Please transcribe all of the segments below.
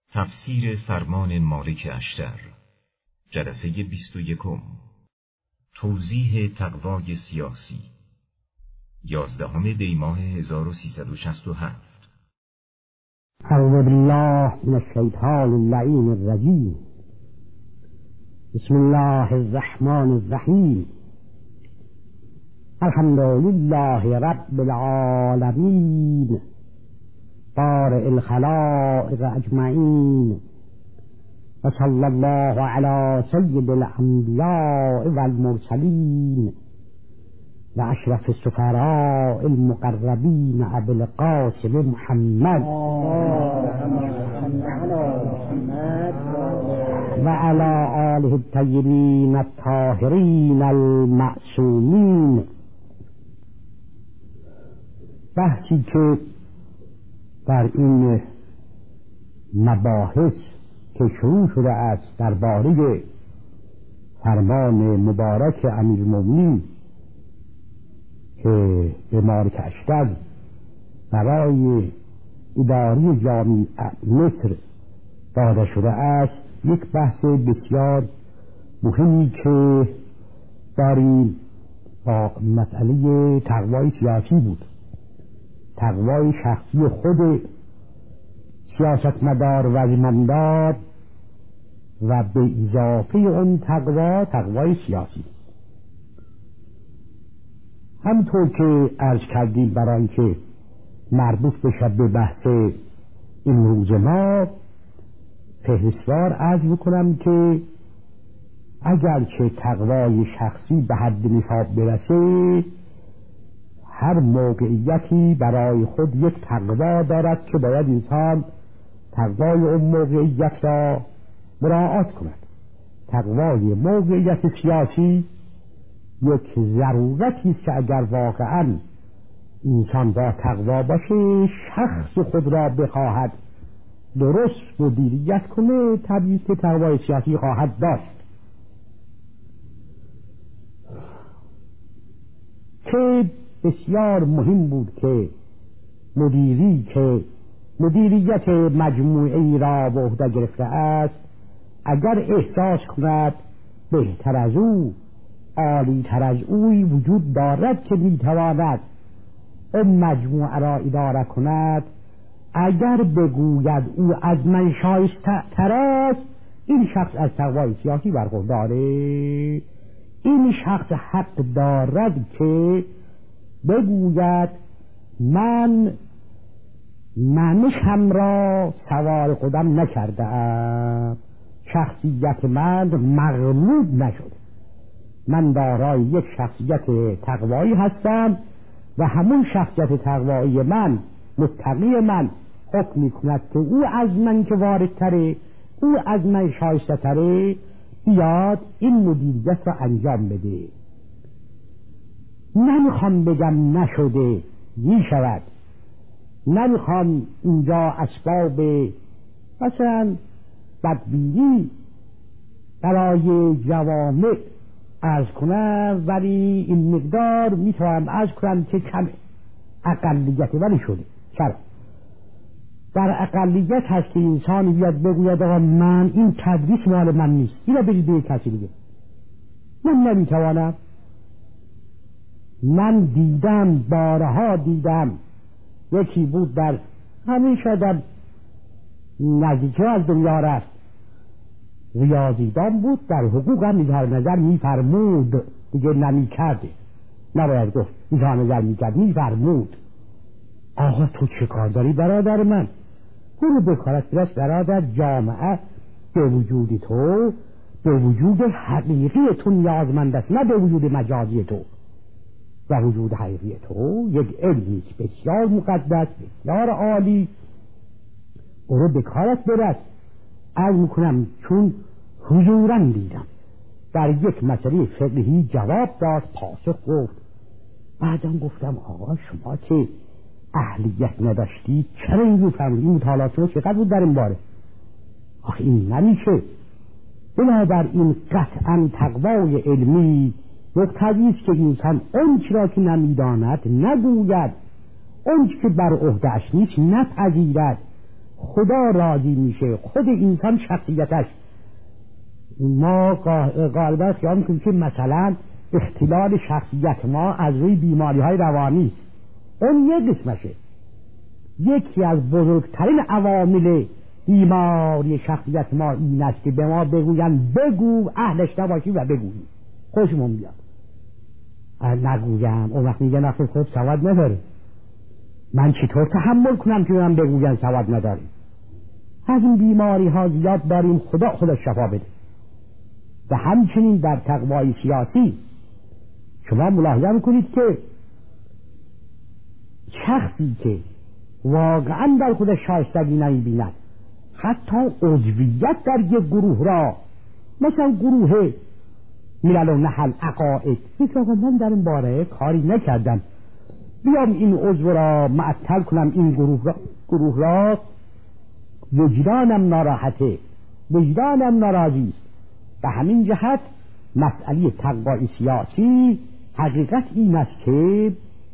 تفسیر فرمان مالک اشتر جلسه 21 توضیح تقوای سیاسی 11 دی‌ماه 1367 اعوذ بالله من الشیطان اللعین الرجیم بسم الله الرحمن الرحیم الحمد لله رب العالمین بارئ الخلائق اجمعین و صلی الله علی سید الانبیاء والمرسلین و اشرف السفراء المقربین ابی القاسم محمد و علی آله الطیبین الطاهرین المعصومین. بحثی که در این مباحث که شروع شده است درباره فرمان مبارک امیرالمومنین که به مالک اشتر برای اداره جامع مصر داده شده است، یک بحث بسیار مهمی که داریم با مسئله تقوای سیاسی بود، تقوای شخصی خود سیاستمدار و زمامدار و به اضافه اون تقوای سیاسی. همطور که عرض کردیم برای اینکه مربوط بشه به بحث امروز ما، فهرستوار عرض میکنم که اگرچه تقوای شخصی به حد نصاب برسه، هر موقعیتی برای خود یک تقوا دارد که باید انسان تقوای اون موقعیت را مراعات کند. تقوای موقعیت سیاسی یک ضرورتی است که اگر واقعا انسان با تقوا باشه، شخص خود را بخواهد درست مدیریت کنه، طبیعی که تقوای سیاسی خواهد داشت. که بسیار مهم بود که مدیریت مجموعی را به عهده گرفته است، اگر احساس کند بهتر از او، عالی تر از اوی وجود دارد که میتواند اون مجموعه را اداره کند، اگر بگوید او از من شایسته تر است، این شخص از تقوای سیاسی برخورداره. این شخص حق دارد که بگوید من هم را سوار خودم نکرده ام، شخصیت من مغلوب نشده، من دارای یک شخصیت تقوایی هستم و همون شخصیت تقوایی من، متقی من، حکم میکند که او از من که واردتره، او از من شایسته تره، بیاد این مدیریت را انجام بده. نمیخوام بگم نشده، میشود. نمیخوام اینجا اسباب مثلا بدبینی برای جوامع عرض کنم، ولی این مقدار میتونم عرض کنم که کم اقلیت ولی شده. چرا؟ در اقلیت هست که انسان بیاد بگوید آقا من این تدریس مال من نیست، اینو برید به کسی دیگه، من نمیتوانم. من دیدم، بارها دیدم، یکی بود در همیشه در نزدیکی از دنیا رفت، ریاضیدان بود، در حقوق هم اظهار نظر میفرمود، دیگه نمیکرده، نباید گفت، اظهار نظر میکرد، میفرمود آقا تو چه کار داری برادر من؟ برو بکارت برست برادر، جامعه به وجود تو، به وجود حقیقی تو نیازمند است، نه به وجود مجازی تو. و وجود حقیقی تو یک علمی که بسیار مقدس، بسیار عالی، برو بکارت برست. عرض میکنم چون حضوراً دیدم در یک مسئله فقهی جواب داد، پاسخ گفت، بعدم گفتم آقا شما که اهلیت نداشتی چرا اینجور فرمودی؟ این مطالعات رو چقدر بود در این باره؟ آخه این نمیشه. بنابراین قطعا تقوای علمی مقتضی است که انسان اون چرا که نمیداند نگوید، اون که بر عهده‌اش نیست نپذیرد، خدا راضی میشه، خود انسان شخصیتش. ما غالبا خیال میکنیم که مثلا اختلال شخصیت ما از روی بیماری های روانی، اون یک قسمشه. یکی از بزرگترین عوامل بیماری شخصیت ما این است که به ما بگوین بگو، اهلش نباشی و بگویی، خوشمون بیاد. نگویم، اون وقت میگه نخیر خود سواد نداره. من چطور تحمل کنم که من بگویم سواد نداره؟ از این بیماری ها زیاد داریم، خدا شفا بده. و همچنین در تقوای سیاسی شما ملاحظه میکنید که شخصی که واقعا در خودش شایستگی نمیبیند، حتی عضویت در یک گروه را، مثلا گروه ملل و نحل عقاید، فکر آقا من در این باره کاری نکردم، بیام این عضو را معطل کنم، این گروه را وجدانم ناراحته، وجدانم ناراضی است. به همین جهت مسئله تقوای سیاسی حقیقت این است که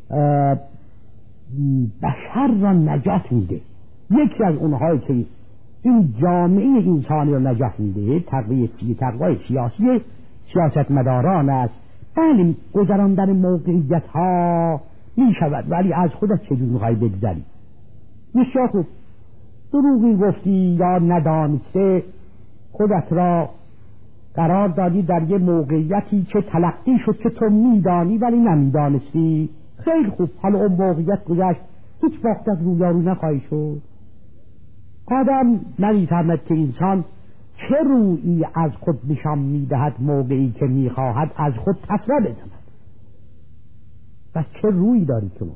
بشر را نجات میده. یکی از اونهایی که این جامعه انسانی را نجات میده تقوای سیاسی سیاستمداران است. بله گذراندن موقعیت ها می شود، ولی از خودت چجور میخوای بگذری؟ بسیار خوب، دروغی گفتی یا ندانسته خودت را قرار دادی در یه موقعیتی که تلقی شد که تو میدانی ولی نمیدانستی. خیلی خوب، حالا اون موقعیت گذشت، هیچ وقت از رویارو نخواهی شد. آدم نمیفهمد که انسان چه رویی از خود نشان میدهد موقعی که میخواهد از خود تفره بزند. بس چه رویی دارید شما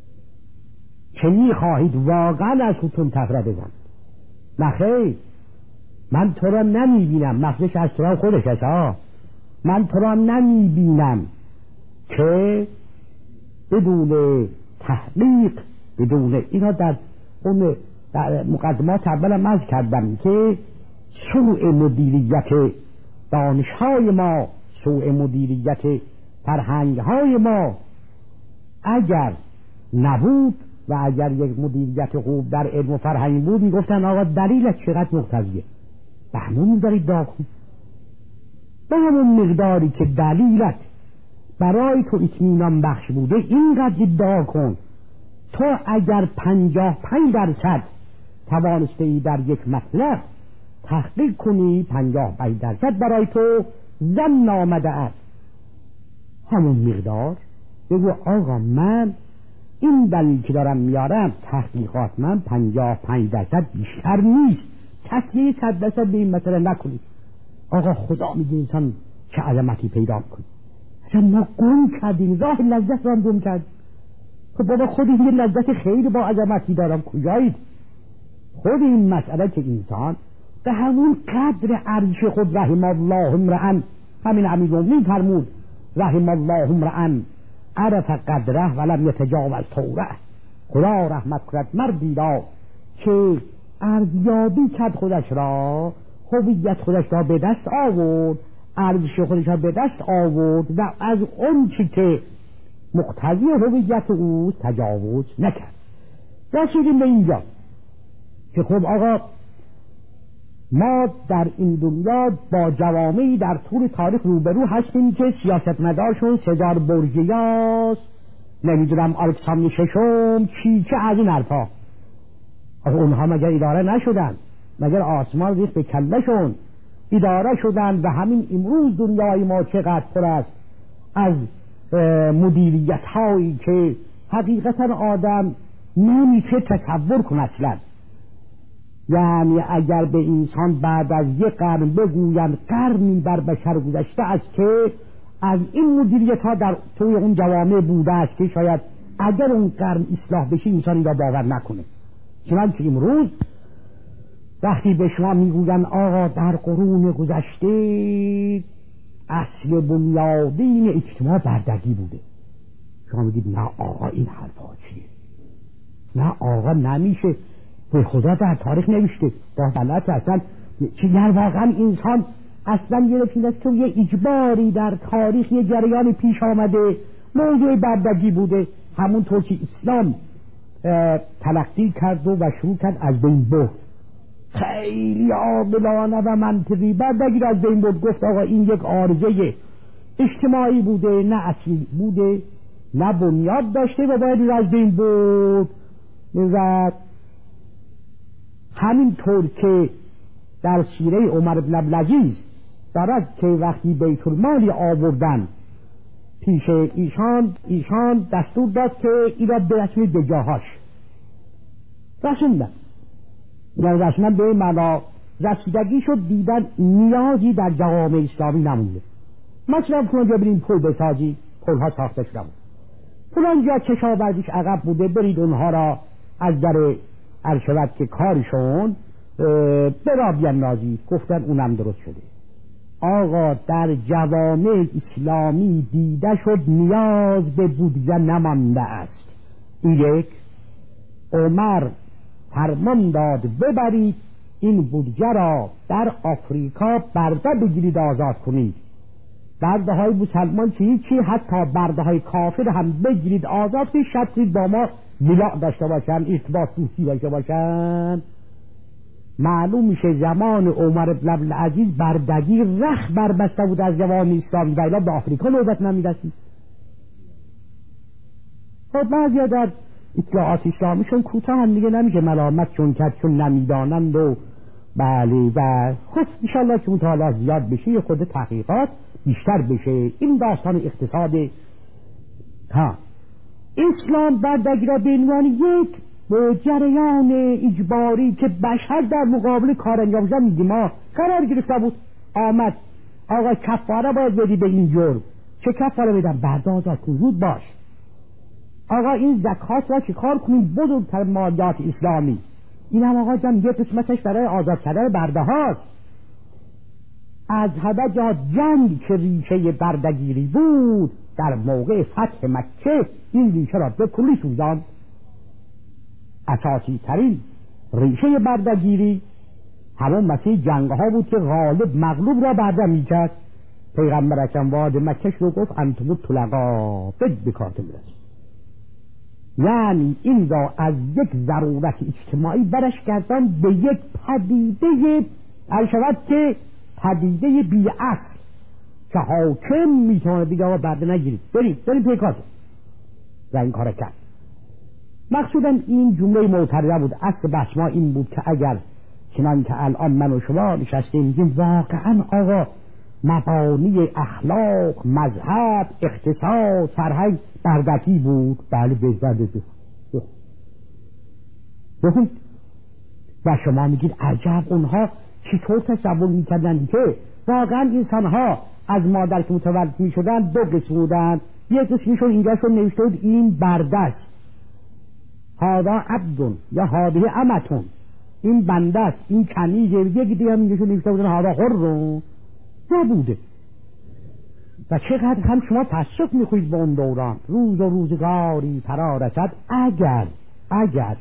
که میخواهید واقعا از خودتون تفره بزند؟ نخیر، من تو را نمیبینم، مخصوص از تو را خودش است، من تو را نمیبینم که بدون تحقیق، بدون اینا در اون مقدمات اولم عرض کردم که سوء مدیریت دانش‌های ما، سوء مدیریت فرهنگ‌های ما اگر نبود و اگر یک مدیریت خوب در علم و فرهنگ بود، میگفتن آقا دلیلت چقدر مقتضیه، به همون دارید داغ کن، به همون مقداری که دلیلت برای تو اطمینان بخش بوده اینقدر ادعا کن. تو اگر 55% توانسته ای در یک مطلب تحقیق کنی، 55% برای تو زن آمده است، همون مقدار بگو آقا من این دلیل که دارم میارم تحقیقات من 55% بیشتر نیست، تصحیح 100% به این مسئله نکنی. آقا خدا میگه انسان چه علامتی پیدا کنی، اصلا ما گم کردیم، راه لذت را گم کرد. خب بابا خود این لذت خیلی با عظمتی دارم، کجایید؟ خود این مسئله که انسان به همون قدر ارزش خود، رحم الله امرأ، همین امیرالمومنین فرمود رحم الله امرأ عرف قدره ولم یتجاوز طوره، خدا رحمت کند مردی را که ارزیابی کرد خودش را، هویت خودش را به دست آورد، ارزش خودش را به دست آورد و از اون چی که مقتضی هویت او تجاوز نکرد. رسیدیم به اینجا که خب آقا ما در این دنیا با جوامعی در طول تاریخ روبرو هستیم که سیاستمدارشون سزار بورژیاس، نمیدونم الکساندر ششم، چه از این حرفا. اونها مگر اداره نشدن؟ مگر آسمان ریخت به کلهشون؟ اداره شدن. و همین امروز دنیای ما چقدر پر است از مدیریت هایی که حقیقتا آدم نمیشه تصور کنه اصلا. یعنی اگر به انسان بعد از یک قرن بگویند قرنی بر بشر گذشته است که از این مدیریت ها در توی اون جوامع بوده است که شاید اگر اون قرن اصلاح بشه انسانی را باور نکنه. چنانچه امروز وقتی به شما میگویند آقا در قرون گذشته اصل بنیادین اجتماع بردگی بوده، شما میگید نه آقا این حرفا چیه؟ نه آقا نمیشه، به خدا در تاریخ نوشته با بلد اصلا چه در واقعا انسان اصلا گرفتید است که یه اجباری در تاریخ یه جریان پیش آمده موضوع بردگی بوده، همونطور که اسلام تلقی کرد و شروع کرد از بین برد. خیلی عاقلانه و منطقی بردگیر از بین برد. گفت آقا این یک عارضه اجتماعی بوده، نه اصلی بوده، نه بنیاد داشته و باید از بین برد. و همینطور که در سیره عمر بن عبدالعزیز دارد که وقتی بیت المالی آوردن پیش ایشان دستور داد که این را برسونید به جاهاش. رسوندن به معنا رسیدگی شد، دیدن نیازی در جوامع اسلامی نمونده. مثلا فلانجا بریم پل بسازی، پلها ساخته شده بود. فلانجا کشاورزیش عقب بوده، برید اونها را از در ارشود که کارشون برا بیاندازید. گفتن اونم درست شده. آقا در جوامع اسلامی دیده شد نیاز به بودجه نمانده است. یک، عمر فرمان داد ببرید این بودجه را در آفریقا برده بگیرید آزاد کنید. برده های مسلمان چی حتی برده های کافر هم بگیرید آزاد کنید، شرطید با ما ولاء داشته باشن، ارتباط دوستی داشته باشن. معلوم میشه زمان عمر بن عبدالعزیز بردگی رخ بربسته بود از جوامع اسلامی، ولی به آفریقا نوبت نمیرسید. خب بعضیا در اطلاعات اسلامیشون کوتاه هم دیگه نمیشه ملامت چون کرد چون نمیدانند و بله. و خب انشالله که مطالعات زیاد بشه خود تحقیقات بیشتر بشه. این داستان اقتصاد اسلام بردگی را به عنوان یک جریان اجباری که بشر در مقابل کار انجام شدن میگیم ما قرار گرفته بود. آمد آقا کفاره باید بدی به این جرم. چه کفاره بدم؟ برده آزاد کن، زود باش. آقا این زکات را چه کار کنیم؟ بزرگتر مالیات اسلامی. این هم آقا جان یه قسمتش برای آزاد کردن برده هاست. از همه جا جنگ که ریشه بردگیری بود در موقع فتح مکه این ریشه را به کلی سوزاند. اساسی ترین ریشه بردگیری همون مسیح جنگ ها بود که غالب مغلوب را برده می کرد. پیغمبر اکرم وارد مکه شد و گفت انتم طلقا بکاتم رسید. یعنی این را از یک ضرورت اجتماعی برش کردن به یک پدیده شود که پدیده بی اصل که حاکم میتونه بگه آقا برده نگیرید، برید پیکاتم و این کار کرد. مقصودا این جمله معترضه بود. اصل بحث ما این بود که اگر چنان که الان من و شما نشستیم میگیم واقعا آقا مبانی اخلاق، مذهب، اقتصاد، فرهنگ بردگی بود، بله بزرده و شما میگید عجب اونها چطور تصور میکردن که واقعا انسان ها از مادر که متولد میشدن دو قسم بودن. یک قسمشون اینجا شون نوشته بود این برده است، هادا عبدون یا هاده امتون، این بنده است، این کنیزه. یک دیگه هم اینجا نوشته بودن هادا حر نبوده. و چقدر هم شما تأسف میخوید به اون دوران. روز و روزگاری فرا رسد اگر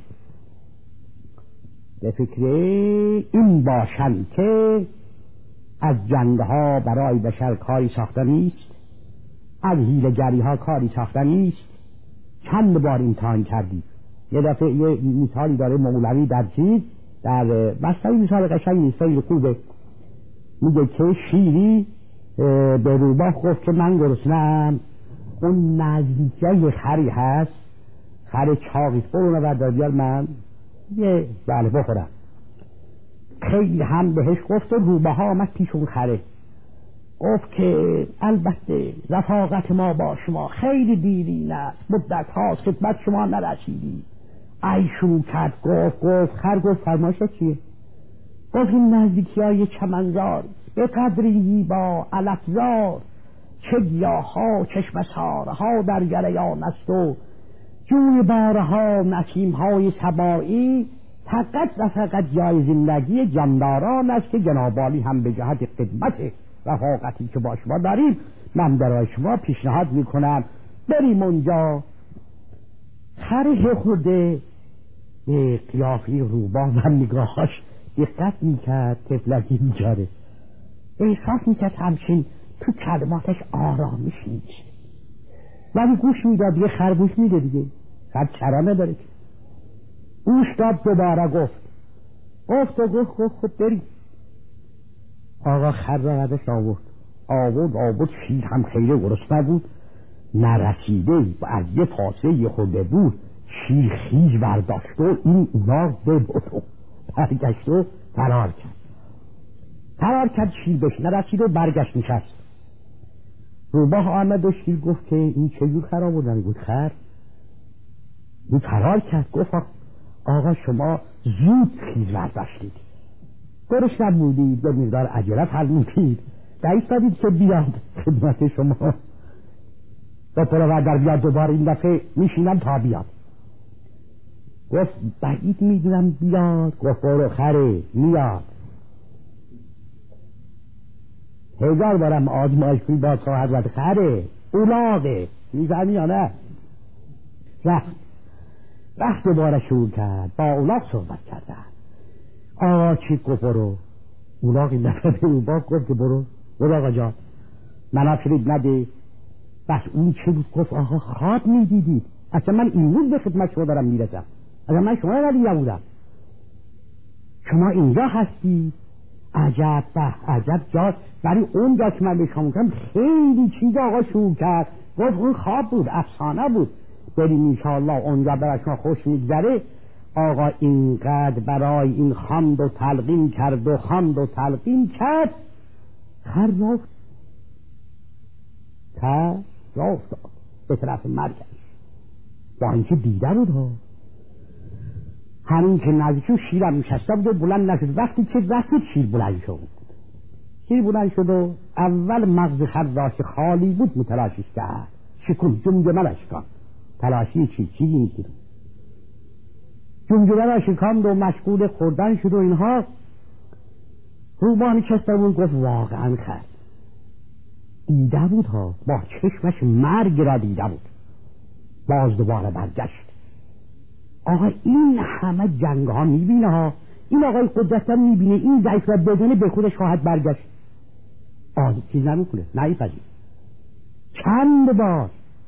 به فکر این باشند که از جنگها برای بشر کاری ساخته نیست، از حیله‌گری ها کاری ساخته نیست. چند بار امتحان کردید. یه دفعه یه مثالی داره مولوی در چیز در مثلا مثال قشنگی خیلی خوبه. میگه که شیری به روباه گفت که من گرسنه‌ام، اون نزدیکه خری هست، خر چاقیست، برو بردار بیار من یه بله بخورم. خیلی هم بهش گفت و روباه ها آمد پیش اون خره گفت که البته رفاقت ما با شما خیلی دیرین است، مدت هاست خدمت شما نرسیدی. ای شروع کرد گفت خر گفت فرمایشت چیه؟ گفت این نزدیکی های چمنزار به قدری زیبا علفزار، چه گیاها چشم سارها در گریان است و جوی بارها نسیمهای سبایی، فقط جای زندگی جانداران است که جناب عالی هم به جهت خدمت رفاقتی که با شما داریم من برای شما پیشنهاد میکنم بریم اونجا. خره خورده به قیافه روباه و نگاهاش دقت میکرد، طفلکی میکرده، احساس میکرد همچین تو کلماتش آرامش نیست، ولی گوش میداد. یه خر گوش میده دیگه، خر چرا نداره که اوستاد دوباره گفت خب بریم. آقا خر را ردش آورد شیر هم خیلی گرسنه بود، نرسیده از یه کاسه یه خورده بود، شیر خیز برداشت و این اولاغ ببرد و برگشت و فرار کرد شیر بهش نرسید و برگشت نشست. روباه آمد و شیر گفت که این چجور خراب بودن بود خر؟ این فرار کرد. گفت آقا شما زود خیز برداشتید، درش نبودید، به مقدار عجله فرمودید، ایستادید که بیاد خدمت شما، با پروردگار بیاد دوباره این دفعه میشینم تا بیاد. گفت بعید میدونم بیاد. گفت برو خره میاد، 1000 بارم آزمایش کنی باز خواهد بود. خره اولاغه، میفهمی یا نه؟ رفت دوباره شروع کرد با اولاغ صحبت کردن. آقا چی گفت برو. اولاغ این دفعه به اولاغ گفت که برو آقا جان منو فرید نده. بس اون چه بود؟ گفت آقا خواب میدیدید، اصلا من این روز به خدمت شما دارم میرسم، اصلا من شما ندیده بودم، شما اینجا هستی. عجب جا. ولی اون جا که من به شما کنم خیلی چیز آقا شروع کرد. گفت اون خواب بود، افسانه بود، بریم انشاءالله اونجا برای شما خوش میگذره. آقا اینقدر برای این خواند و تلقین کرد خر رفت به طرف مرکز. با اینکه دیده بود ها، همین که نزدیک شیرم نشسته بود و بلند نشد. وقتی که رسید شیر بلند شد و اول مغز خر را که خالی بود متلاشیش کرد، شکن جمجمه شکن. تلاشی چیزی نیست، جمجمه را شکاند و مشغول خوردن شد و اینها. روبانی چسته بود گفت واقعا خر دیده بود ها، با چشمش مرگ را دیده بود. باز دوباره برگشت. آقا این همه جنگ ها میبینه ها، این آقای قدرت هم میبینه، این ضعیف را بدونه به خودش خواهد برگشت. چیز نمیکنه، نایپذیر. چند بار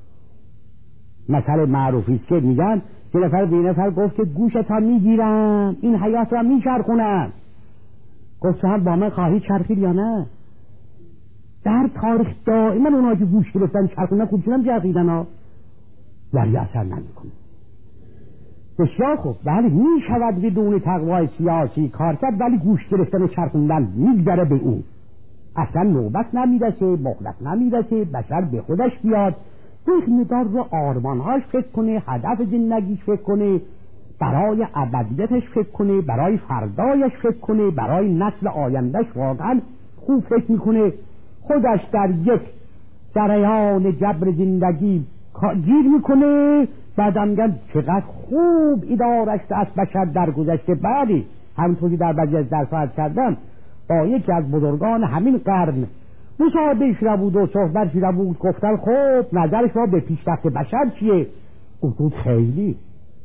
مثل معروفی که میگن که نفر به نفر گفت که گوشت ها میگیرم، این حیات را میچرخونم. گفت هم با من خواهی چرخید یا نه؟ در تاریخ دائما اونا که گوش گرفتن چرخوندن خوبشونم چرخیدن ها، ولی اثر نمیکنه. بسیار خوب، بله میشود بدون تقوای سیاسی کار کرد، ولی گوش گرفتن و چرخوندن میگذره به اون، اصلا نوبت نمیرسه، مهلت نمیرسه بشر به خودش بیاد، یک مقدار رو آرمانهاش فکر کنه، هدف زندگیش فکر کنه، برای ابدیتش فکر کنه، برای فردایش فکر کنه، برای نسل آیندهش واقعا خوب فکر میکنه. خودش در یک جریان جبر زندگی گیر میکنه، بعدم میگن چقدر خوب ادارش از بشر در گذشته. بعدی همونطوری در بعضی از درس‌ها کردم با یکی از بزرگان همین قرن مصاحبه شده بود و صحبت شده بود، گفتن خب نظرش را به پیشرفت بشر چیه؟ گفت خیلی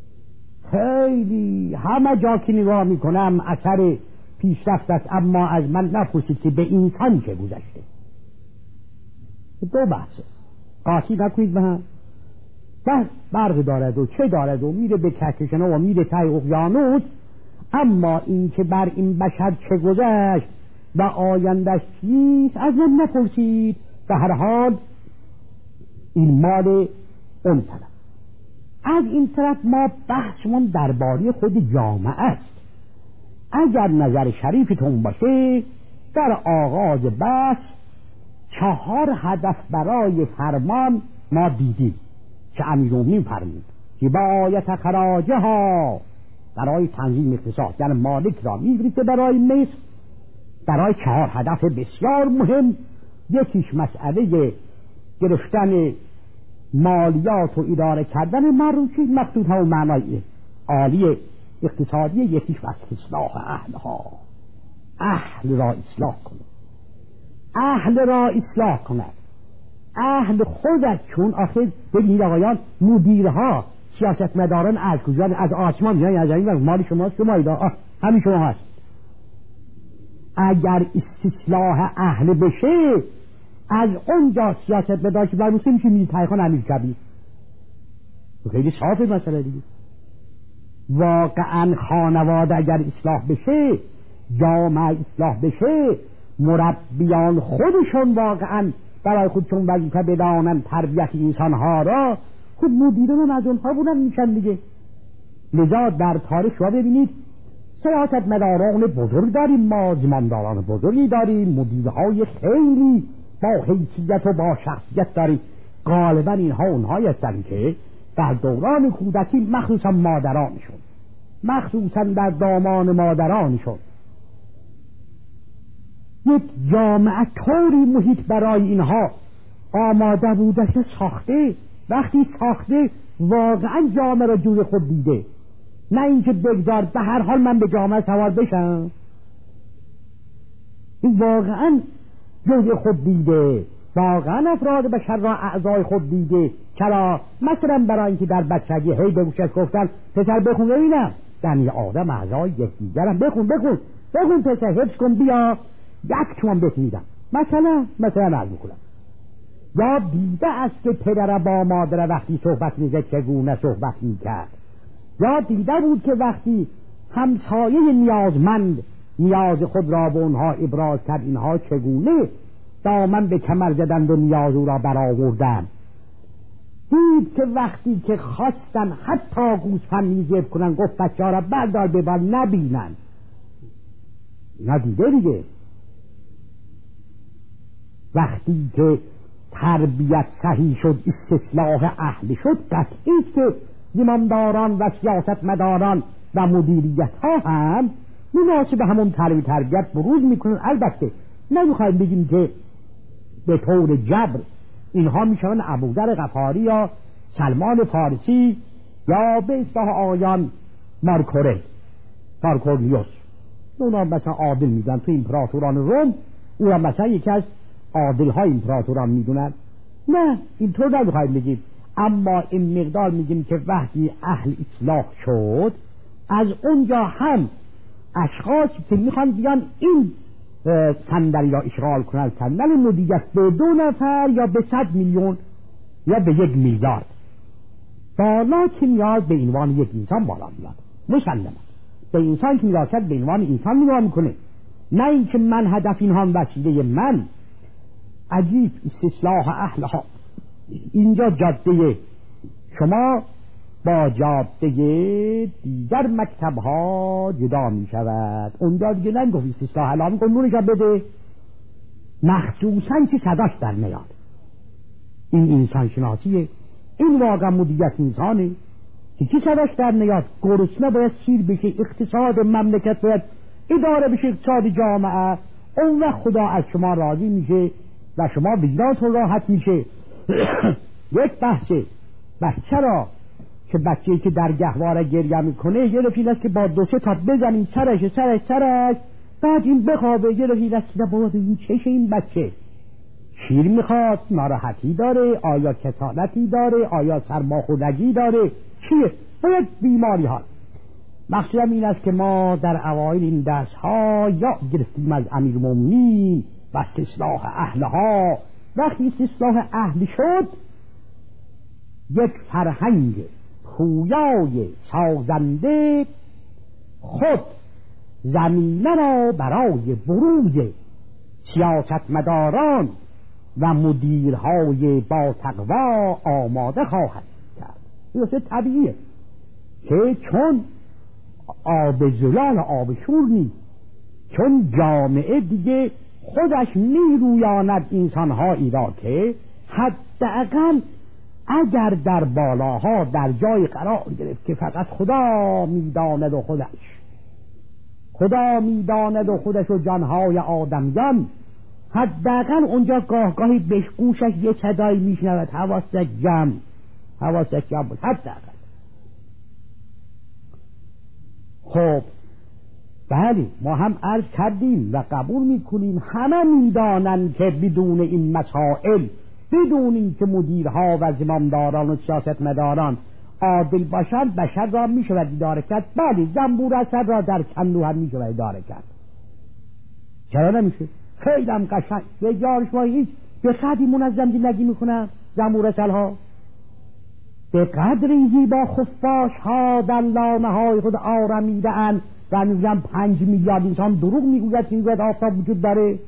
همه جا که نگاه میکنم اثر پیشرفت است، اما از من نپرسید که به انسان چه گذشته. دو بحثه، قاطی نکنید به هم. بس برق دارد و چه دارد و میره به کهکشان و میره ته اقیانوس، اما این که بر این بشر چه گذشت و آیندهش چیست از من نپرسید. به هر حال این مال اون طرف. از این طرف ما بحثمون درباره خود جامعه است. اگر نظر شریفتون باشه در آغاز بحث 4 هدف برای فرمان ما دیدیم که امیرالمومنین فرمود که باید خراجها برای تنظیم اقتصاد، یعنی مالک را می‌فرسته برای مصر برای 4 هدف بسیار مهم. یکیش مسئله گرفتن مالیات و اداره کردن مروچی مقصود ها و معنای عالی اقتصادی، یکیش اصلاح اهلها، اهل را اصلاح کنه، اهل خودت. چون آخر بگید آقایان مدیرها سیاستمداران از کجا؟ از آسمان میان، از این مال شماست، شما همین شما هست. اگر استصلاح اهل بشه از اونجا سیاستمدار که برموسه میشه میز تایخان امیر کبیر. خیلی صافه مسئله دیگه. واقعا خانواده اگر اصلاح بشه، جامعه اصلاح بشه، مربیان خودشون واقعا برای خودشون وظیفه بدانن تربیت انسانها را، خود مدیران از اونها بودن میشن دیگه. لذا در تاریخ شما ببینید سیاستمداران بزرگ داریم، ما زمامداران بزرگی داریم، مدیرهای خیلی با حیثیت و با شخصیت داریم. غالبا اینها اونهایی هستند که در دوران کودکی مخصوصا مادرانشون، مخصوصا در دامان مادرانشون یک جامعه طوری محیط برای اینها آماده بوده که ساخته، وقتی ساخته واقعا جامعه را جوی خود دیده، نه اینکه بگذار به هر حال من به جامعه سوار بشم. این واقعا جوی خود دیده، واقعا افراد بشر را اعضای خود دیده. چرا؟ مثلا برای اینکه در بچگی هی به گوشش گفتن پسر بخون ببینم، یعنی آدم اعضای یکدیگرم، بخون پسر حفظ کن بیا 1 تومان بهت میدم، مثلا عرض میکنم. یا دیده است که پدر با مادر وقتی صحبت میزد چگونه صحبت میکرد، یا دیده بود که وقتی همسایه نیازمند نیاز خود را به اونها ابراز کرد اینها چگونه دامن به کمر زدند و نیاز او را برآوردند. دید که وقتی که خواستن حتی گوسفند ذبح کنن گفت بچه‌ها را بردار ببر نبینن. ندیده دیگه. وقتی که تربیت صحیح شد، استصلاح اهل شد، قطعی است که زمامداران و سیاستمداران و مدیریت ها هم مناسب همون تربیت بروز میکنن. البته نمیخوایم بگیم که به طور جبر اینها میشون ابوذر غفاری یا سلمان فارسی یا به اصطلاح آیان مارکوریوس اونا مثلا عادل میدونن، تو امپراتوران روم اونا مثلا یکی از عادل های امپراتوران میدونن. نه اینطور نمیخوایم بگیم، اما این مقدار میگیم که وقتی اهل اصلاح شد، از اونجا هم اشخاص که میخوان بیان این صندلی را اشغال کنن، صندلی مدیریت، به 2 نفر یا به 100 میلیون یا به 1 میلیارد بالا که نیاز به عنوان یک انسان بالا میاد. مسلما به انسان که نیاز کرد به عنوان انسان نگاه میکنه، نه اینکه من هدف اینها وسیله من. عجیب استصلاح اهل ها. اینجا جاده شما با جاده دیگر مکتب ها جدا می شود. اونجا دیگه نگفت استصلاح اهل ها، میگن نورش بده، مخصوصا که صداش در نیاد. این انسان شناسیه، این واقعا مدیریت انسانه که صداش در نیاد. گرسنه باید سیر بشه، اقتصاد مملکت باید اداره بشه، اقتصاد جامعه. اون وقت خدا از شما راضی میشه و شما وجدانتون راحت میشه. یک بحثه بچه را که بچه‌ای که در گهواره گریه میکنه یه رفیق است که با 2-3 تا بزنیم سرش بعد این بخوابه. یه رفیق است که بابا این چشه این بچه شیر میخواد، ناراحتی داره، آیا کسالتی داره، آیا سرماخوردگی داره، چیه؟ باید بیماری ها. مقصودم این است که ما در اوایل این درس ها یاد گرفتیم از امیرالمومنین و استصلاح اهلها. وقتی استصلاح اهل شد، یک فرهنگ پویای سازنده خود زمینه را برای بروز سیاستمداران و مدیرهای با تقوا آماده خواهد کرد. این طبیعیه که چون آب زلال آب شور نیست، چون جامعه دیگه خودش میرویاند انسانهایی را که حداقل اگر در بالاها در جای قرار گرفت که فقط خدا میداند و خودش و جانهای آدمیان، حداقل اونجا گاهی بهش گوشش یه صدایی میشنود، حواسش جمع بود حداقل. خب بله، ما هم عرض کردیم و قبول میکنیم همه میدانند که بدون این مسائل، بدون این که مدیرها و زمامداران و سیاستمداران عادل باشند، بشر را میشود اداره کرد. بله، زنبور اسد را در کندو هم میشود اداره کرد. چرا نمیشه؟ خیلی هم قشنگ به جارش ما هیچ به خطی منظم زندگی میکنن زنبور اسد ها. به قدری زیبا خفاش ها در لانه های خود آرمیده اند و میگن 5 میلیارد انسان دروغ میگوید که میگوید آفتاب وجود داره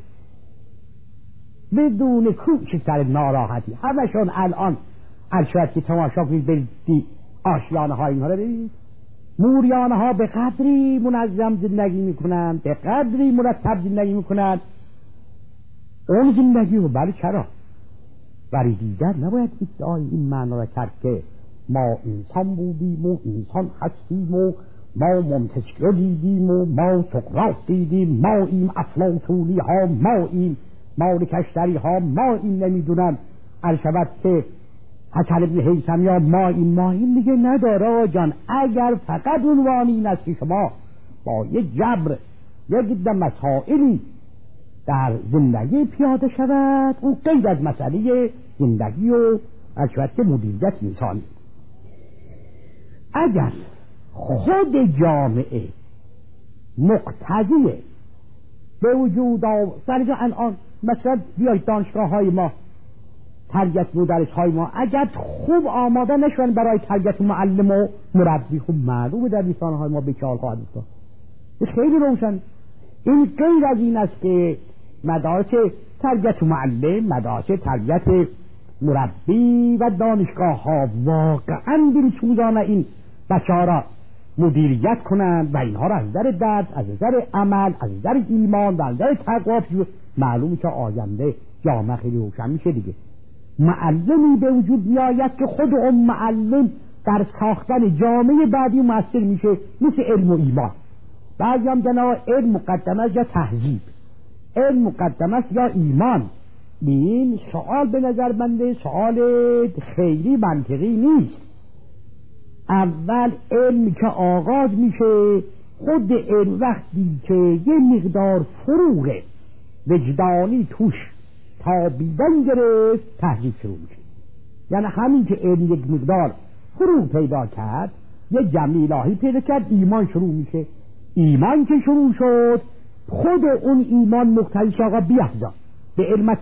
بدون کوچکتر ناراحتی. همشون الان الشاید که تماشا کنید برید آشیانه های اینها رو برید، موریانه ها به قدری منظم زندگی میکنن، به قدری مرتب زندگی میکنن. اون زندگی رو برای چرا؟ برای دیگر نباید ادعای این معنا را کرد که ما انسان بودیم و انسان هستیم و ما منتشک رو دیدیم و ما سقراط دیدیم، ما این افلاطونی ها، ما این مالکشتری ها، ما این نمیدونم الشبت که حسن ابن هیثم یا ما این دیگه نداره جان. اگر فقط عنوان این است که شما با یک جبر یک مسائلی در زندگی پیاده شود، اون غیر از مسئله زندگی و البته که مدیریت انسانی. اگر خود جامعه مقتضی به وجود آورد الان مثلا بیاید دانشگاه های ما، تربیت مدرس های ما اگر خوب آماده نشون برای تربیت معلم و مربی، خوب معلومه در لیسان های ما بیچار خواهد بود. خیلی روشن. این غیر از این است که مدارس تربیت معلم، مدارس تربیت مربی و دانشگاه ها واقعا دلسوزانه این بچه‌ها را مدیریت کنند و اینها را از نظر درس، از نظر عمل، از نظر ایمان و از نظر تقوا معلومه که آینده جامعه خیلی روشن میشه دیگه. معلمی به وجود میآید که خود اون معلم در ساختن جامعه بعدی مؤثر میشه، مثل علم و ایمان. بعضی هم جناب علم مقدم است یا تهذیب، علم مقدم است یا ایمان. این سوال به نظر بنده سوال خیلی منطقی نیست. اول علم که آغاز میشه، خود علم وقتی که یه مقدار فروغ وجدانی توش تابیدن گرفت، تهذیب شروع میشه. یعنی همین که علم یک مقدار فروغ پیدا کرد، یه جمعی الهی پیدا کرد، ایمان شروع میشه. ایمان که شروع شد، خود اون ایمان مقتضیش آقا بیافزا، به علمت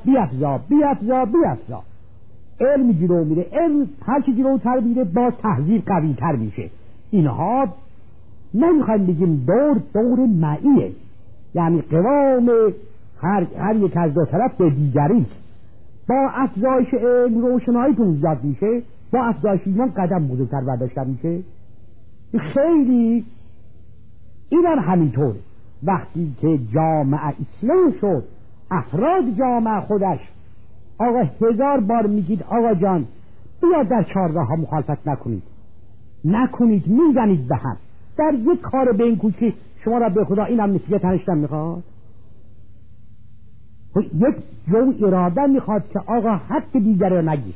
بیافزا. علم جلو میره، علم هرچی جلوتر میره با تهذیب قوی تر میشه. اینها نمیخوایم بگیم دور معیه، یعنی قوام هر یک از دو طرف به دیگری. با افزایش علم روشناییتون زیاد میشه، با افزایش ایمان قدم بزرگتر برداشته میشه. خیلی اینم همینطوره. وقتی که جامعه اسلام شد، افراد جامعه خودش، آقا 1000 بار میگید آقا جان بیا در چهارراه ها مخالفت نکنید میزنید به هم در یک کار به این کوچی، شما را به خدا اینم نسیه تنش نمیخواد، یک جو اراده میخواد که آقا حق دیگر رو نگیر.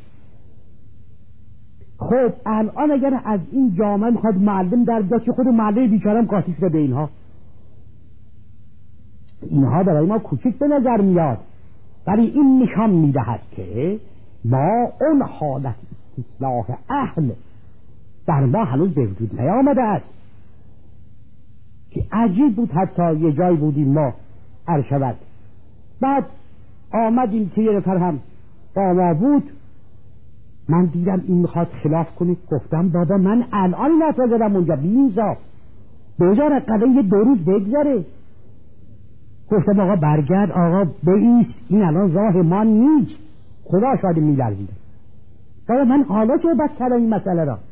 خب الان اگر از این جامعه میخواد معلم در جا که خود معلم بیچارم قاطی شده به اینها برای ما کوچک به نظر میاد، ولی این نشان میدهد که ما اون حالت اصلاح اهل در ما هنوز به وجود نیامده است که عجیب بود. حتی یه جای بودیم ما ارشبت، بعد آمدیم که یه نفر هم با ما بود، من دیدم این میخواد خلاف کنید، گفتم بابا من الان نفر زدم اونجا بیزا بذار قدر یه 2 روز بگذاره. گفتم آقا برگرد، آقا بایست، این الان راه ما نیست. خدا شاید میلرزیده. بابا من حالا صحبت کردم این مسئله را.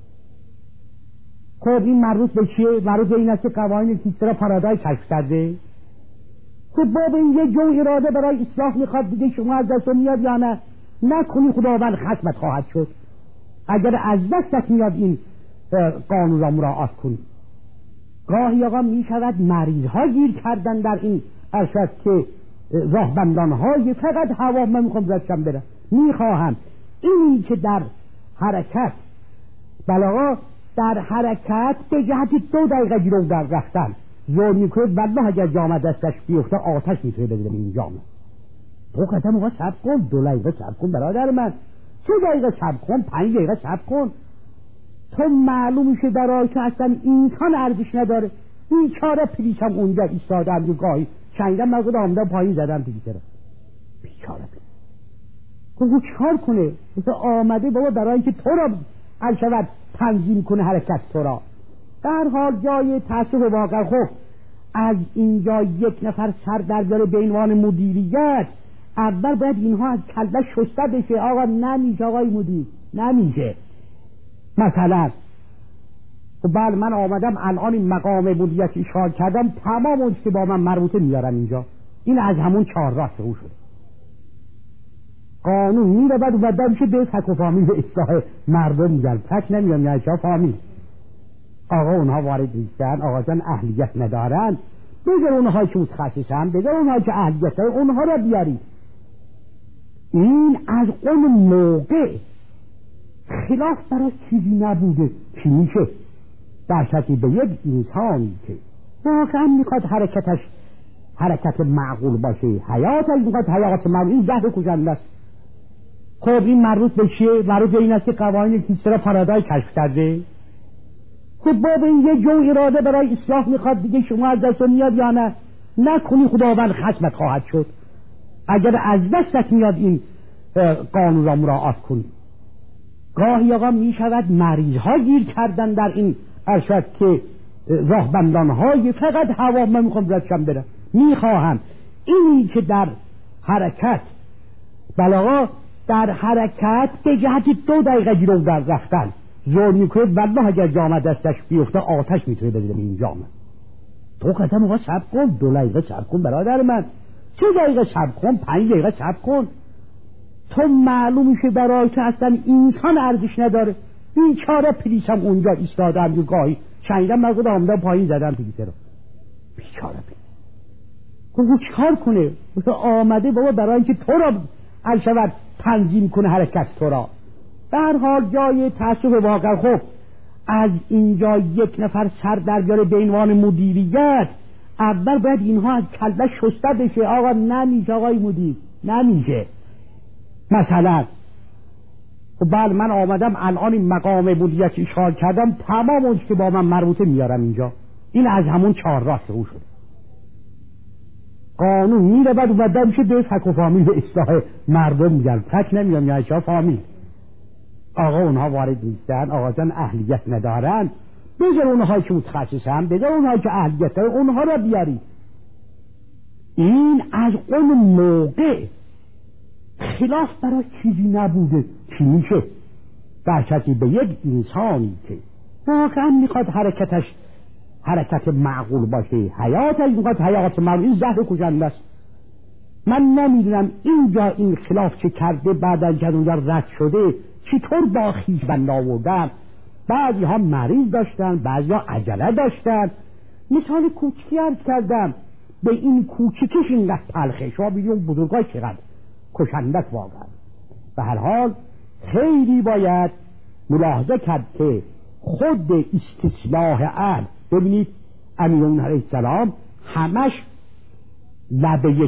خب این مربوط به چیه؟ مربوط به این است که قوانین سیستم پارادایم کشف کرده. خب بابا این یه جو اراده برای اصلاح میخواد دیگه، شما از دست میاد یا نه؟ نکنی خداوند خصمت خواهد شد اگر از دستت میاد این قانون را مراعات کنی. گاهی آقا میشود مریض ها گیر کردن در این ارشد که راهبندان های فقط هوا من میخوام زدشم برم، میخواهم اینی که در حرکت بلاغا در حرکت به جهت 2 دقیقه جلو در رفتن زور میکنید، والله اگر جامعه دستش بیفته آتش میتونه بزنه این جامعه. تو قدم آقا صبر کن، 2 دقیقه صبر کن برادر من، 3 دقیقه صبر کن، 5 دقیقه صبر کن. تو معلوم میشه برای که اصلا انسان ارزش نداره. بیچاره پلیس هم اونجا ایستاده هم گاهی شنیدم مغزد آمدن پایین زدن بیچاره بیچاره پلیس. خب چکار کنه؟ مثل آمده بابا برای که تو را هر شود تنظیم کنه حرکت تو را. در حال جای تأسف واقع خب از اینجا یک نفر سر در بیاره به عنوان مدیریت، اول باید اینها از کله شسته بشه. آقا نمیشه آقای مدیر، نمیشه. مثلا خب بله من آمدم الان این مقام مدیریت اشغال کردم، تمام اون که با من مربوطه میارم اینجا. این از همون 4 راست رو شده. قانون میره بعد اومده میشه به تک و فامیل به اصلاح مردم میگن، تک نمیان یا اشغال فامیل. آقا اونها وارد نیستن، آقا جان اهلیت ندارن، بگر اونها که متخصصن، بگر اونها که اهلیت دارن اونها را بیاری. این از اون موقع خلاف برای چیزی نبوده. چی میشه؟ در شکلی به یک انسانی که واقعا میخواد حرکتش حرکت معقول باشه، حیاتش میخواد حیات معقول، این زهر کشنده است. خب این مربوط به چیه؟ مربوط به این است که قوانین فیزیک فارادای کشف کرده. خب باب این یه جو اراده برای اصلاح میخواد دیگه، شما از دست میاد یا نه؟ نکنی خداوند خشمت خواهد شد اگر از دستت میاد این قانون را مراعات کنی. گاهی آقا میشود مریض ها گیر کردن در این ارشد که راهبندان های فقط هوا من میخوام رشم برم، میخواهم اینی که در حرکت بلاغا در حرکت به جهت 2 دقیقه جلو در رفتن زور میکنه، والله اگر جامعه دستش بیفته آتش میتونه بزنه این جامعه. تو قدم آقا صبر کن، 2 دقیقه صبر کن برادر من، 3 دقیقه صبر کن، 5 دقیقه صبر کن. تو معلوم میشه برای که اصلا انسان ارزش نداره. بیچاره پلیسم اونجا ایستاده هم گاهی شنیدم من خود آمدم پایین زدم پلیس رو. بیچاره پلیس خب چکار کنه؟ آمده بابا برای اینکه تو را شود تنظیم کنه حرکت تو را. در حال جای تأسف واقع خب از اینجا یک نفر سر در بیاره به عنوان مدیریت، اول باید اینها از کله شسته بشه. آقا نمیشه آقای مدیر، نمیشه. مثلا خب بله من آمدم الان این مقام مدیریت اشغال کردم، تمام اون که با من مربوطه میارم اینجا. این از همون 4 راست رو شده. قانون میره بعد اومده میشه به تک و فامیل به اصلاح مردم میگن، تک نمیان یا اشغال فامیل. آقا اونها وارد نیستن، آقا جان اهلیت ندارن، بگر اونها که متخصصن، بگر اونها که اهلیت دارن اونها را بیاری. این از اون موقع خلاف برای چیزی نبوده. چی میشه؟ در شکلی به یک انسانی که واقعا میخواد حرکتش حرکت معقول باشه، حیاتش میخواد حیات معقول، این زهر کشنده است. من نمیدونم اینجا این خلاف چه کرده، بعد از اونجا رد شده چطور با خویش بند آوردن. بعضی ها مریض داشتن، بعضی ها عجله داشتن. مثال کوچکی عرض کردم، به این کوچکش اینقدر تلخه، شما بیدون بزرگای چقدر کشندت واقعا. به هر حال خیلی باید ملاحظه کرد که خود استصلاح عقل، ببینید امیرالمومنین علیه السلام همش لبه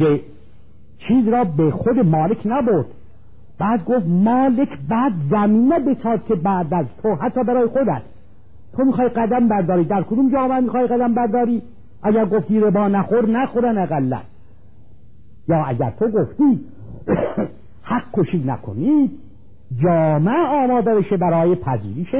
چیز را به خود مالک نبرد، بعد گفت مالک بعد زمینه بساز که بعد از تو حتی برای خودت تو میخوای قدم برداری، در کدوم جامعه میخوای قدم برداری؟ اگر گفتی ربا نخورن اقلا، یا اگر تو گفتی حق کشی نکنید، جامعه آماده بشه برای پذیرش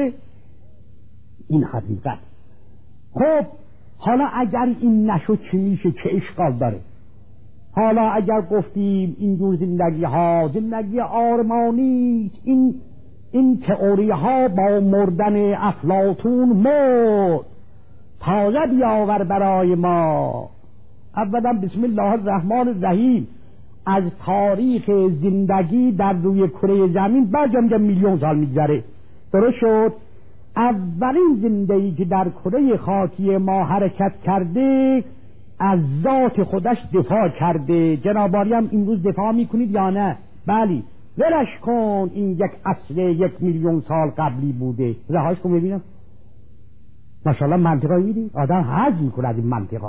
این حقیقت. خب حالا اگر این نشد چی میشه؟ چه اشکال داره؟ حالا اگر گفتیم اینجور زندگی ها زندگی آرمانی، این تئوری ها با مردن افلاطون مرد، تازه بیاور برای ما. اولا بسم الله الرحمن الرحیم، از تاریخ زندگی در روی کره زمین برجام میلیون سال میگذره. درست شد؟ اولین زندگی که در کره خاکی ما حرکت کرده از ذات خودش دفاع کرده. جناباری هم امروز دفاع میکنید یا نه؟ بلی. ولش کن، این یک اصل 1 میلیون سال قبلی بوده، رهاش کن ببینم. ماشاءالله منطقه میدی؟ آدم حج میکنه از این منطقه.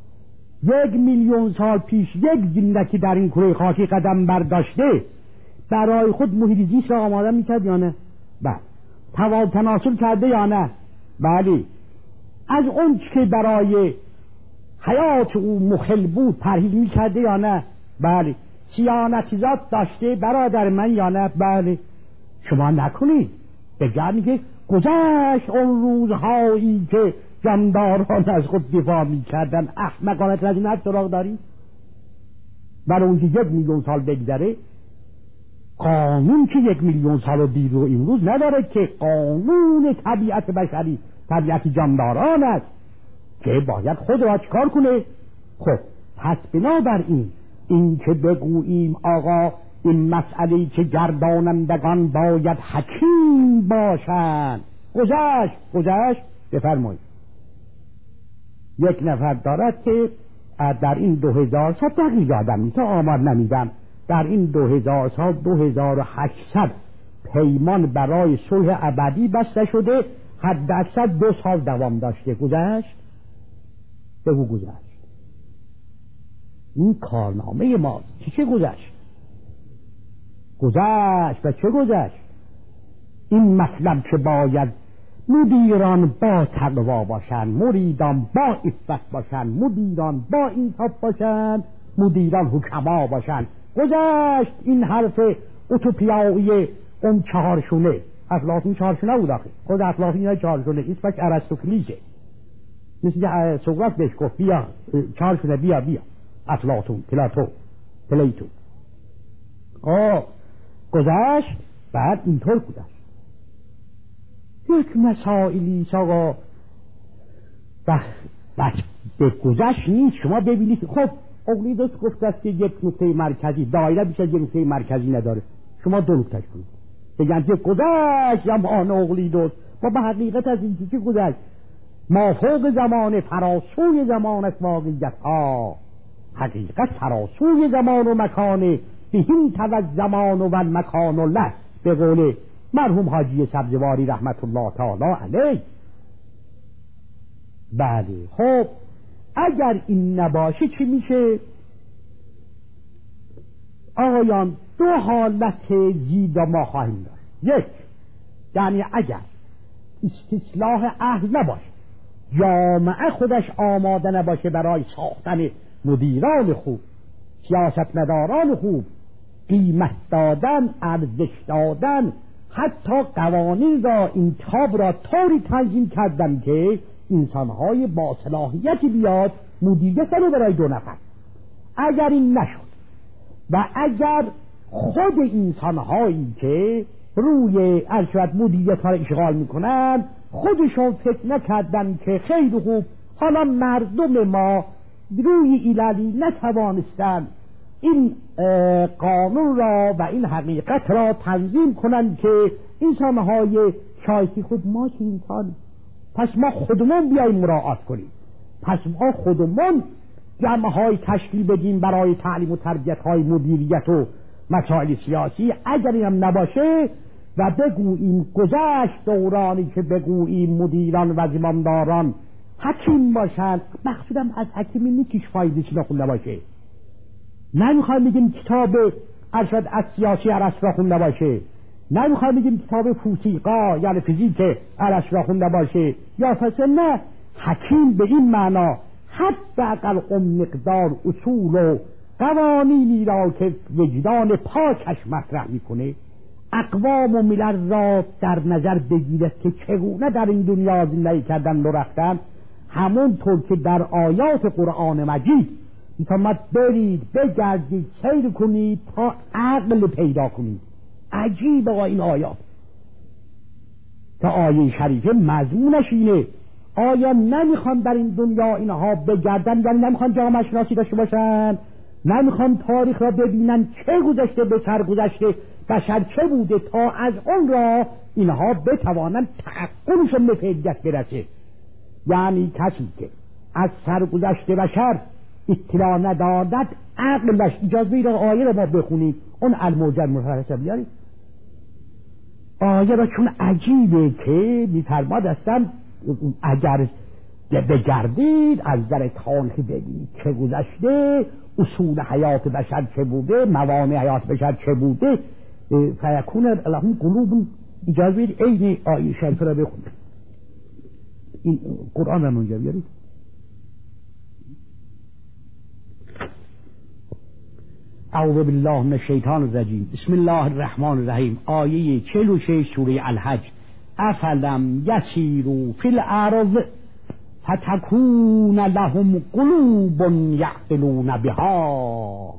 1 میلیون سال پیش یک زندگی در این کره خاکی قدم برداشته، برای خود محیط زیست را آماده میکرد یا نه؟ بله. تواب تناسل کرده یا نه؟ بله. از اون که برای حیات او مخل بود پرهیز میکرده یا نه؟ بله. صیانتیزات داشته برادر من یا نه؟ بله. شما نکنید. بگر میگه گذشت اون روزهایی که جانداران از خود دفاع میکردن. احمقانه از این حد سراغ داری؟ برای اون که 1 میلیون سال بگذره، قانون که 1 میلیون سال و دیر و امروز نداره که قانون طبیعت بشری طبیعت جانداران است که باید خود را چکار کنه. خب پس بنابراین این که بگوییم آقا این مسئله که گردانندگان باید حکیم باشند گذشت بفرمایید. 1 نفر دارد که در این 2000 سال دقیق یادم نیست، آمار نمیدم، در این 2000 سال 2800 پیمان برای صلح ابدی بسته شده، حداکثر 2 سال دوام داشته. گذشت؟ بگو گذشت. این کارنامه ماست. چه گذشت؟ گذشت و چه گذشت؟ این مطلب که باید مدیران با تقوا باشن، مریدان با عفت باشن، مدیران با انصاف باشن، مدیران حکما باشن. گذشت این حرف اوتوپیایی اون 4 شونه. افلاطون 4 شونه بود آخه. خود افلاطون اینا 4 شونه اسمش ارسطوکلیسه. مثل که سقراط بهش گفت بیا 4 شونه بیا افلاطون پلیتو گذشت. بعد اینطور گذشت. یک مسائلی آقا بس به گذشت نیست. شما ببینید خب اقلیدس گفت است که 1 نقطه مرکزی دایره بیش از 1 نقطه مرکزی نداره. شما 2 نقطهش کنید بگن که گذشت زمان اقلیدس. با به حقیقت از این که گذشت مافوق زمان فراسوی زمان است واقعیت حقیقت فراسوی زمان و مکانه بهین توز زمان و مکان الله به قول مرحوم حاجی سبزواری رحمت الله تعالی علیه. بله خب اگر این نباشه چی میشه؟ آقایان 2 حالت زید ما خواهیم داشت. 1 یعنی اگر استصلاح اهل نباشه، جامعه خودش آماده نباشه برای ساختن مدیران خوب، سیاستمداران خوب، قیمت دادن، ارزش دادن، حتی قوانین را این تاب را طوری تنظیم کردن که انسانهای با صلاحیتی بیاد مدیریت رو برای 2 نفر. اگر این نشد و اگر خود انسانهایی که روی ارشد مدیریت ها را اشغال میکنن خودشون فکر نکردن که خیلی خوب حالا مردم ما روی ایلالی نتوانستن این قانون را و این حقیقت را تنظیم کنند که انسانهای شایسته خود ما چه انسان، پس ما خودمون بیاییم مراعات کنیم، پس ما خودمون جمعه های تشکیل بدیم برای تعلیم و تربیت های مدیریت و مسائل سیاسی. اگر این هم نباشه و بگوییم گذشت دورانی که بگوییم مدیران و زمامداران حکیم باشند، مقصودم از حکیمی نیکیش فایده چی نخونده باشه. نمیخوایم بگیم کتاب ارشد از سیاسی ارسطو خونده باشه، نمیخوایم بگیم کتاب فوسیقا یعنی فیزیک ارسطو خونده باشه، یا فصل نه، حکیم به این معنا حداقل اون مقدار اصول و قوانینی را که وجدان پاکش مطرح میکنه اقوام و ملل را در نظر بگیرد که چگونه در این دنیا زندگی کردن و رفتن، همونطور که در آیات قرآن مجید میفرماد برید بگردید سیر کنید تا عقل پیدا کنید. عجیب آقا این آیات. تا آیه شریفه مضمونش اینه آیا نمیخوان در این دنیا اینها بگردن، یعنی نمیخوان جامعه شناسی داشته باشن، نمیخوان تاریخ را ببینن چه گذشته به سر گذشته بشر چه بوده تا از اون را اینها بتوانن تعقلشون به فعلیت برسه. یعنی کسی که از سرگذشت بشر اطلاع ندادد عقلش اجازه را آیه را ما بخونیم اون الموجب مفرسه بیاریم آیه را، چون عجیبه که میفرماد هستن اگر بگردید از در تاریخی ببینید چه گذشته، اصول حیات بشر چه بوده، موانع حیات بشر چه بوده، فیکون لهم قلوب، اجازه بید این آیه شریفه را بخونید. این قرآن را منجا بیارید. اعوذ بالله من الشیطان الرجیم. بسم الله الرحمن الرحیم. آیه 46 سوره الحج. افلم یسیروا فی الارض فتکون لهم قلوب یعقلون بها.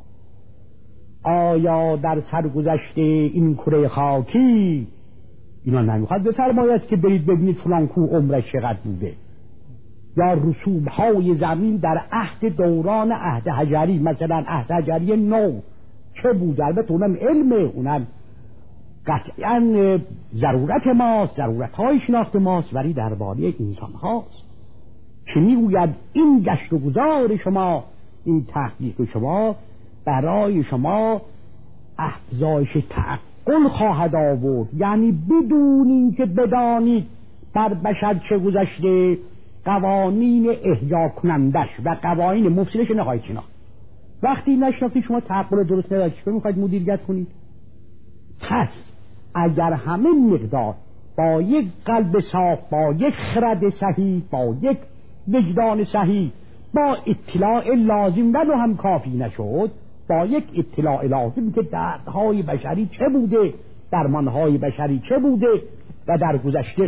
آیا در سرگذشت این کره خاکی اینا نمیخواد بفرماید که برید ببینید فلان کو عمرش چقدر بوده، یا رسوم های زمین در عهد دوران عهد حجری، مثلا عهد حجری نو چه بود؟ البته اونم علمه، اونم قطعا ضرورت ماست، ضرورت های شناخت ماست، ولی درباره انسان هاست که میگوید این گشت و گذار شما، این تحقیق شما برای شما افزایش تعقل خواهد آورد، یعنی بدون اینکه بدانید بر بشر چه گذشته، قوانین احیا کنندش و قوانین مفسدش نخواهید شناخت. وقتی نشناختید شما تعقل درست ندارید، چطور میخواید مدیریت کنید؟ پس اگر همه مقدار با یک قلب صاف، با یک خرد صحیح، با یک وجدان صحیح، با اطلاع لازم ولو هم کافی نشد، با یک اطلاع لازم که دردهای بشری چه بوده، درمانهای بشری چه بوده و در گذشته،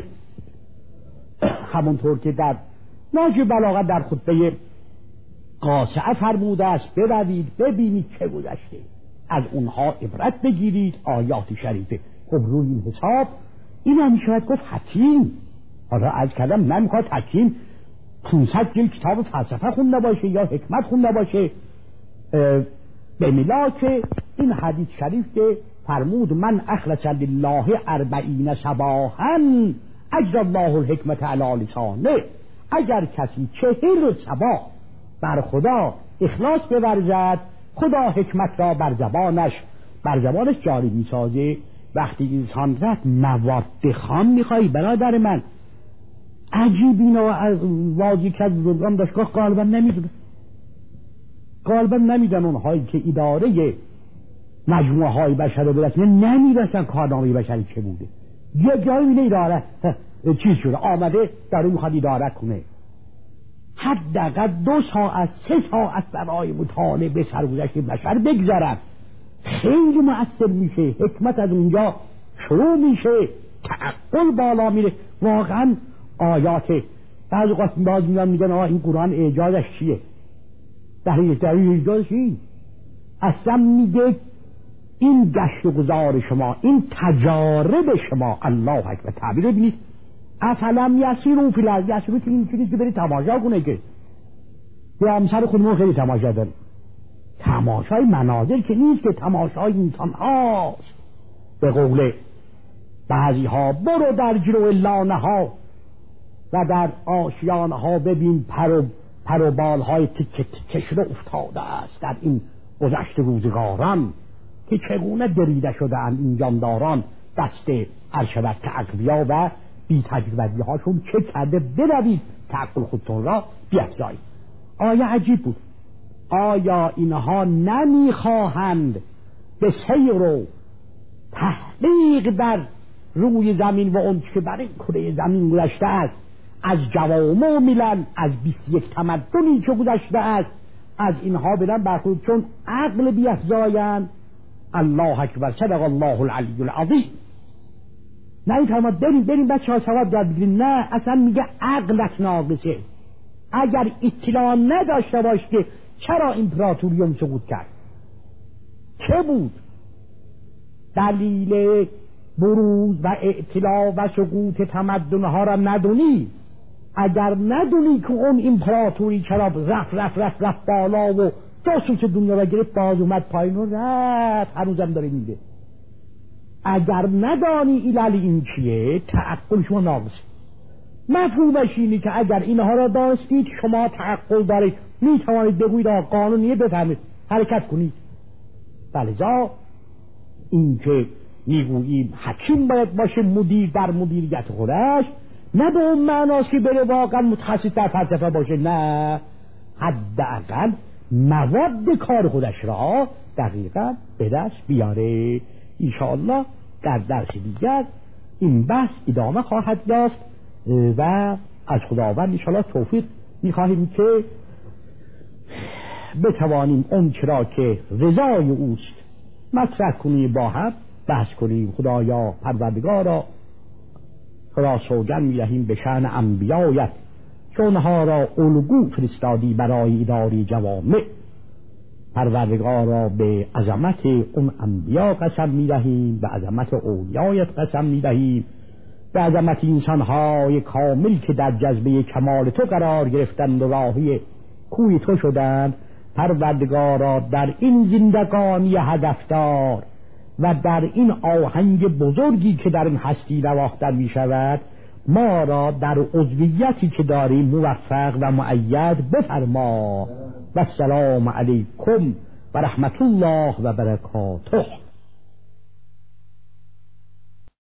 همونطور که در ناجی بلاغت در خطبه قاصعه فرموده است بروید ببینید چه گذشته، از اونها عبرت بگیرید. آیات شریفه خب روی این حساب این هم شاید گفت حکیم، حالا از کلم نمیخواد حکیم 500 جلد کتاب فلسفه خونده باشه یا حکمت خونده باشه، به ملاک این حدیث شریف که فرمود من اخلص لله 40 صباحا اجر الله الحکمت علی لسانه. اگر کسی 40 صباح بر خدا اخلاص بورزد، خدا حکمت را بر زبانش جاری میسازه. وقتی انسان رفت مواد خام میخوایی برادر من، عجیب اینا از واجی که از بزرگان داشتگاه غالبا نمیدن اونهایی که اداره مجموعه های بشر رو برسن نمیرسن کارنامه بشری چه بوده. یه جایی میده اداره چیز شده آمده داره میخواد اداره کنه، حداقل 2 ساعت 3 ساعت برای مطالعه به سرگذشت بشر بگذارن، خیلی مؤثر میشه، حکمت از اونجا شروع میشه، تعقل بالا میره. واقعا آیات بعضی وقت باز میگن این قرآن اعجازش چیه؟ در اعجازش این اصلا میگه این گشت و گذار شما، این تجارب شما، الله اکبر، تعبیر ببینید افلم یسیروا فی الارض، یسیروا که این چیزی که بری تماشا کنه، که یا همسر خودمون خیلی تماشا داریم، تماشای مناظر که نیست، که تماشای انسان هاست. به قول بعضی ها برو در جلو لانه ها و در آشیانه ها ببین پر و بال های تکه شده افتاده است در این گذشت روزگاران که چگونه دریده شده اند این جانداران دست ارشبت اغبیا و بی تجربگی هاشون چه کرده. بروید تعقل خودتون را بیفزایید. آیا عجیب بود، آیا اینها نمیخواهند به سیر و تحقیق در روی زمین و اون که برای کره زمین گذشته است، از جوامع میلن، از 21 تمدنی که گذشته است، از اینها بدن برخورد چون عقل بیفزایند؟ الله اکبر، صدق الله العلی العظیم. نه این بریم بچه ها ثواب در بگیریم، نه اصلا میگه عقلت ناقصه. اگر اطلاع نداشته باش که چرا امپراتوریوم سقوط کرد، چه بود دلیل بروز و اطلاع و سقوط تمدنها را ندونی، اگر ندونی که اون امپراتوری چرا رفت بالا و 2 سوچ دنیا را گرفت باز اومد پایین و رفت هنوزم داره میده، اگر ندانی علل این چیه، تعقل شما ناقصه. مفهومش اینه که اگر اینها را داشتید شما تعقل دارید، میتوانید بگویید قانونیه بفهمید حرکت کنید. بلذا این که میگوییم حکیم باید باشه مدیر در مدیریت خودش، نه به اون معناست که بره واقعا متخصص در فلسفه باشه، نه، حداقل مواد کار خودش را دقیقا به دست بیاره. انشاءالله در درس دیگر این بحث ادامه خواهد یافت و از خداوند انشاءالله توفیق میخواهیم که بتوانیم اون چرا که رضای اوست مطرح کنیم، با هم بحث کنیم. خدایا پروردگارا تو را سوگند می‌دهیم به شأن انبیایت که اونها را الگو فرستادی برای اداره جوامع. پروردگارا به عظمت اون انبیا قسم می‌دهیم، به عظمت اولیایت قسم می‌دهیم، به عظمت انسان‌های کامل که در جذبه کمال تو قرار گرفتند و راهی کوی تو شدند. پروردگارا در این زندگانی هدفدار و در این آهنگ بزرگی که در این هستی نواختن می شود ما را در عضویتی که داریم موفق و مؤید بفرما. و السلام علیکم و رحمت الله و برکاته.